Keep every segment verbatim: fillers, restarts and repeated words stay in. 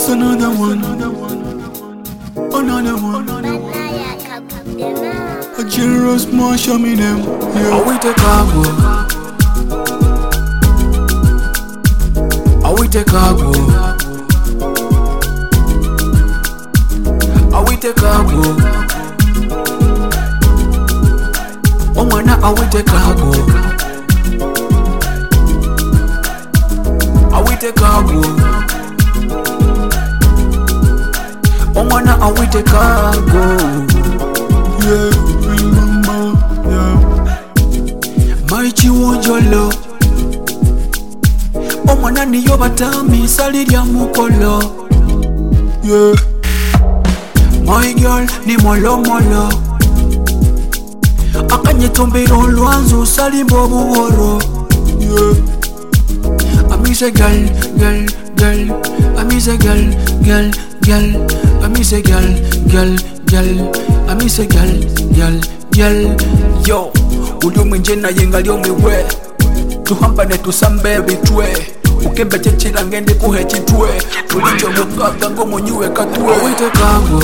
Just another one, another one. A generous man, show me them. Yeah. I will take cargo. I will take cargo. I will take cargo. Oh man, I will take cargo. I will take cargo. Oh man, I will take cargo. Yeah, remember, yeah. My chiwonjolo. Oh man, ni yo batami sali ya mukolo. Yeah. My girl ni molo molo. Akanye tombero lwanzo sali mbobu woro. Yeah. I miss a girl, girl, girl. I miss a girl, girl, girl. I miss a girl, girl, girl. I miss a girl, girl, girl. Yo, uli mwenjena yenga liyo miwe. Tuhamba ne tusambe bitwe. Ukembe chechila ngende kuhe chitwe. Ulicho mukaka ngomo nyue katwe. Awite kago.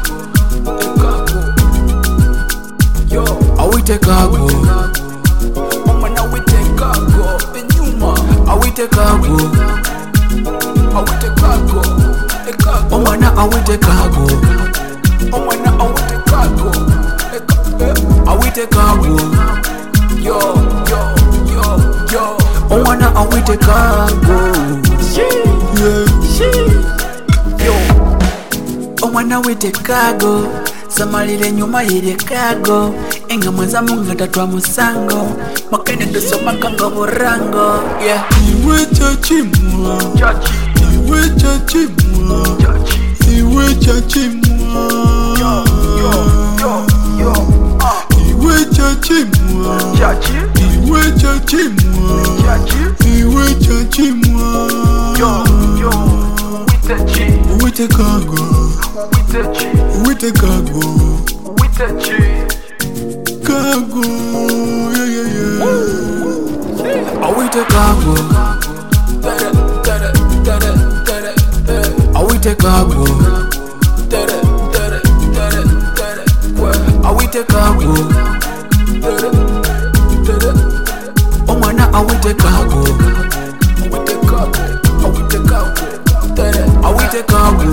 Yo, awite kago. Omana awite kago. Benyuma, awite kago. Awite kago. Omana awite kago. Omana awite kago. Awite kago. Yo, yo, yo, yo. Omana awite kago. Yeah, yo. Omana awite kago. Samalile nyuma yile kago. Enga mwanza munga tatwa musango. Makene tusoma kanga burango. Yeah. Iwe chachimwa. Chachi. Iwe chachimwa. Chachi. Iwe chachimwa. Yo, yo, yo, yo. Uh. Iwe chachimwa. Chachi. Iwe chachimwa. Chachi. Iwe chachimwa. Yo, yo. Wite chi. Wite kago. Wite chi. Wite kago. Wite chi. Kago. Yeah, yeah, yeah. I wite kago. Tere, tere, tere, tere, tere. I wite kago. Tere, tere, tere, tere. I wite kago. Tere, tere. Oh man, I wite kago. I wite kago. I wite kago. Tere, I wite kago.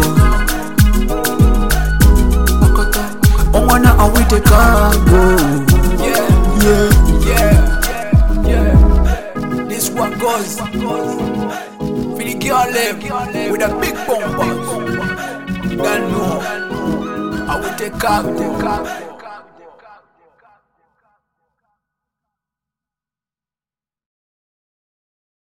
Oh man, I wite kago. Yeah, yeah, yeah, yeah. This one goes for the girl with a big bumper. You don't know. I will take cargo.